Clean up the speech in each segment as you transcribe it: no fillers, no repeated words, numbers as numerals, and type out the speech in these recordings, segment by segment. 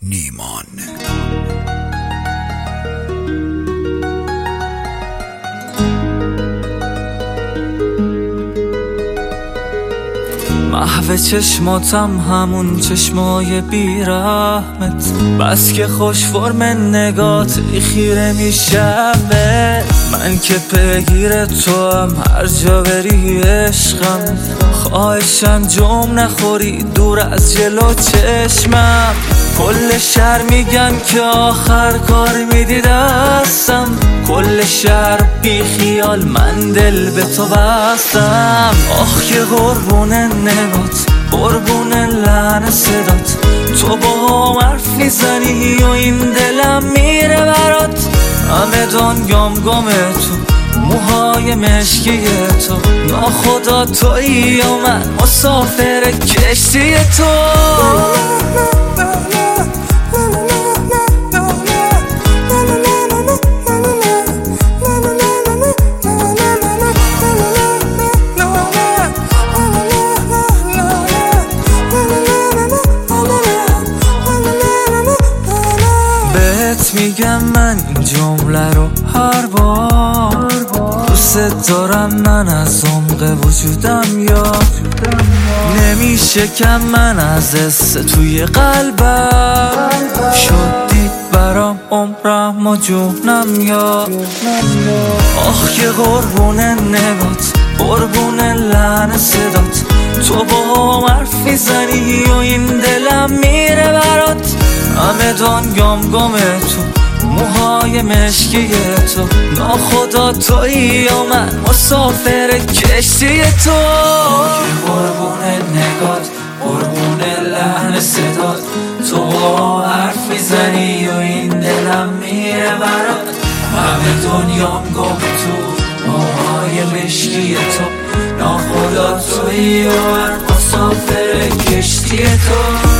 نیمان. محو چشماتم همون چشمای بیرحمت، بس که خوش فرم نگات خیره میشم به من که پیگیر تو هم هر جا بری عشقم. خواهشم جم نخوری دور از جلو چشمم. کل شهر میگن که آخر کار میدی دستم، کل شهر بی خیال من دل به تو بستم. آخ که قربون نگات، قربون لحن صدات، تو با هم حرف میزنی و این دلم میره برات. همه دنیام گم تو، موهای مشکی تو، ناخدا تویی و من مسافر کشتی تو. میگم من این جمله رو هر بار، دوست دارم من از عمق وجودم، یا نمیشه کم من از حس توی قلبم. شدی برام عمرم و جونم، یا آخ که قربون نگات، قربون لحن صدات، تو با هم حرف میزنی و این دلم میره برات. همه دنیام گم تو، موهای مشکی تو، ناخدا تویی و من مسافر کشتی تو. قربون نگات، قربون لحن صدات، تو با حرف میزنی و این دلم میره برات. همه دنیام گم تو، موهای مشکی تو، ناخدا تویی و من مسافر کشتی تو.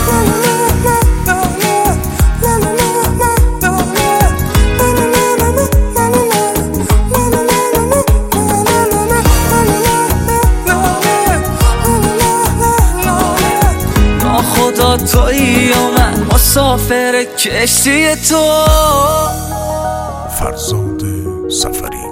خدا تویی و من مسافر کشتی تو. فرزاد سفری.